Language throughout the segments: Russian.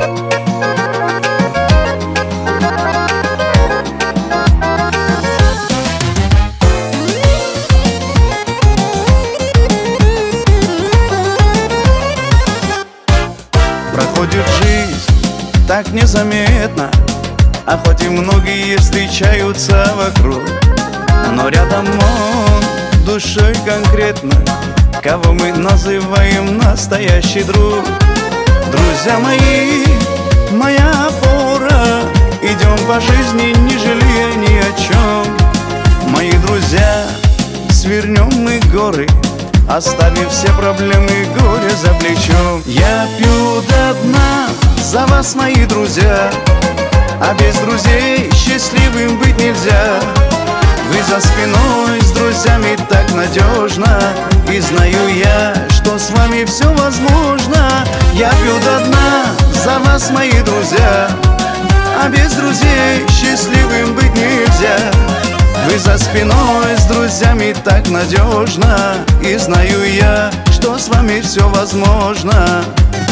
Проходит жизнь так незаметно, а хоть и многие встречаются вокруг, но рядом он душой конкретно, кого мы называем настоящий друг. Друзья мои, моя опора, идем по жизни, не жалея ни о чем. Мои друзья, свернем мы горы, оставив все проблемы, горе за плечом. Я пью до дна за вас, мои друзья, а без друзей счастливым быть нельзя. Вы за спиной с друзьями так надежно, и знаю я, что с вами все возможно. Я пью до дна за вас, мои друзья, а без друзей счастливым быть нельзя. Вы за спиной с друзьями так надежно, и знаю я, что с вами все возможно.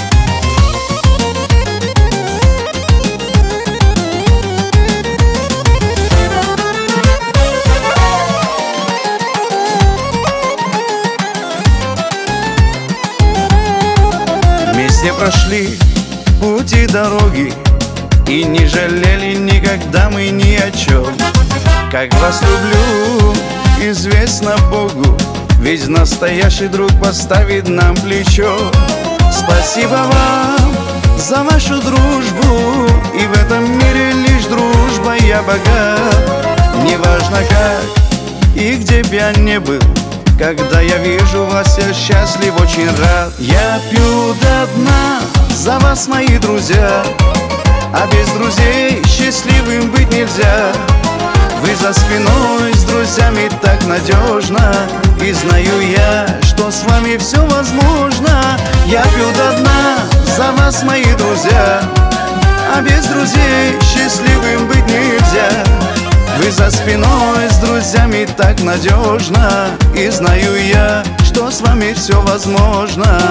Вместе прошли пути дороги и не жалели никогда мы ни о чем. Как вас люблю, известно Богу, ведь настоящий друг поставит нам плечо. Спасибо вам за вашу дружбу, и в этом мире лишь дружба я богат. Неважно как и где б я не был, когда я вижу вас, я счастлив, очень рад. Я пью до дна за вас, мои друзья, а без друзей счастливым быть нельзя. Вы за спиной с друзьями так надежно, и знаю я, что с вами все возможно. Я пью до дна за вас, мои друзья, а без друзей счастливым быть нельзя. Вы за спиной с друзьями так надежно, и знаю я, что с вами все возможно.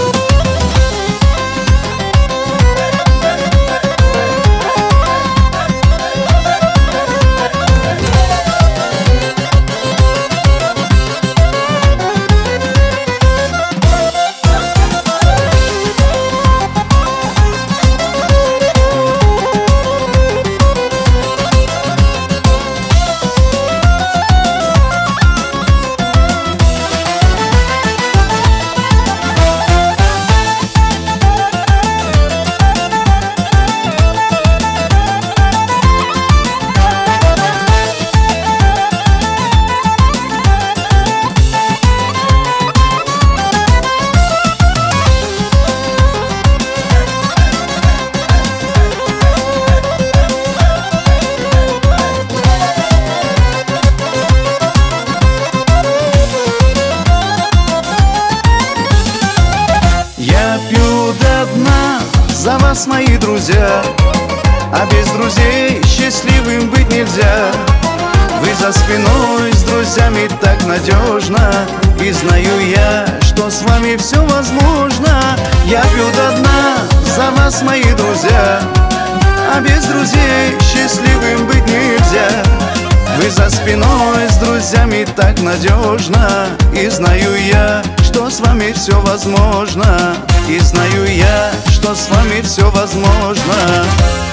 За вас, мои друзья, а без друзей счастливым быть нельзя. Вы за спиной с друзьями так надежно, и знаю я, что с вами все возможно. Я пью до дна за вас, мои друзья, а без друзей счастливым быть нельзя. Вы за спиной с друзьями так надежно, и знаю я, что с вами все возможно. И знаю я, что с вами все возможно.